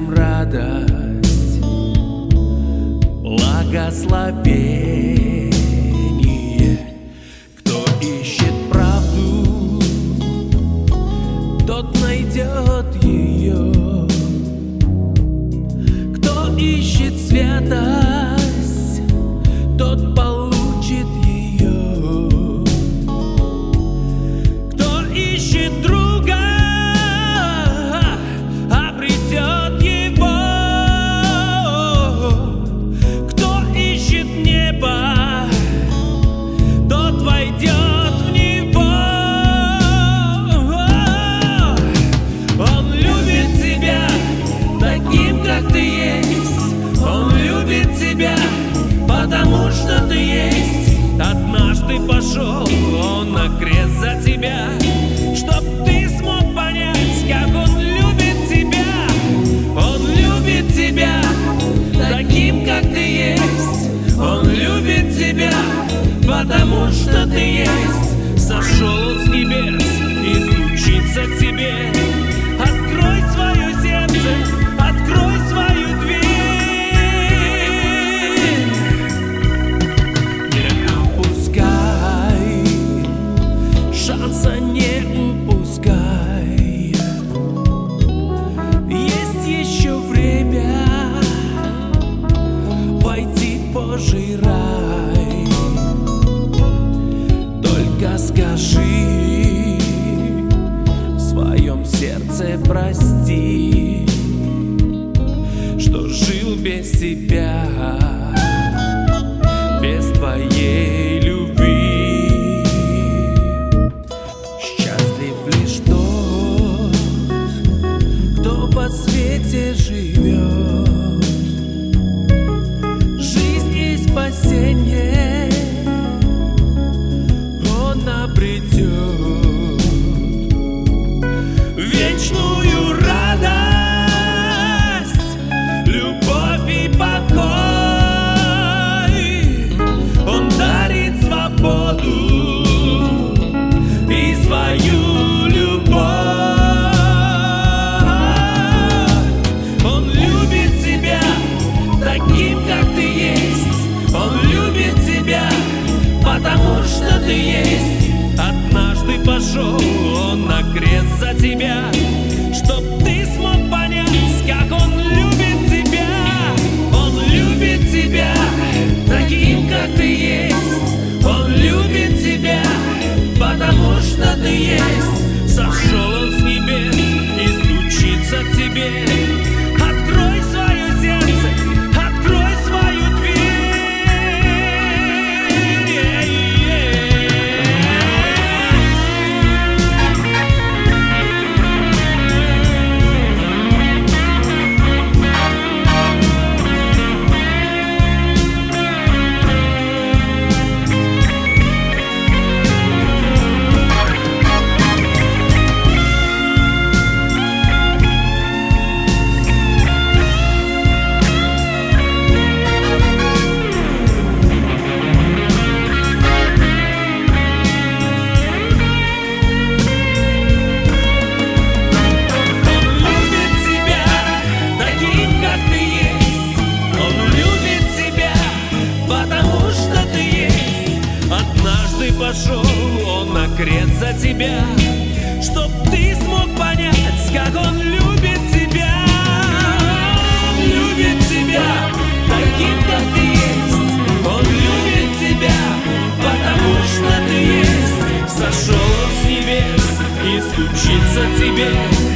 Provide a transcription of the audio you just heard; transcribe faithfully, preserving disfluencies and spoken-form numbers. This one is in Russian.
ищем радость, благословение. Кто ищет правду, тот найдет ее. Кто ищет святость, тот получит ее. Кто ищет друга, обретет его. Кто ищет небо, тот войдет в него. Он любит тебя таким, как ты есть. Он любит тебя, потому что ты есть. Однажды пошел он на крест за тебя, чтоб ты смог понять, как он любит тебя. Он любит тебя таким, как ты есть. Он любит тебя, потому что ты есть. Сошел он с небес и стучится к тебе. Открой свое сердце, открой свою дверь. Шанса не упускай. Есть еще время войти в Божий рай. Только скажи в своем сердце прости, что жил без тебя, без твоей любви. Во свете живет, жизнь и спасение он обретет. Вечную радость, любовь и покой. Он дарит свободу и свою любовь. Потому что ты есть. Однажды пошел он на крест за тебя, чтоб ты смог понять, как он любит тебя. Он любит тебя таким, как ты есть. Он любит тебя, потому что ты есть. Сошел он с небес и стучится к тебе. Открой свое сердце, открой свою дверь. Пошел он на крест за тебя, чтоб ты смог понять, как он любит тебя. Он любит тебя таким, как ты есть. Он любит тебя, потому что ты есть. Сошел он с небес и стучится к тебе.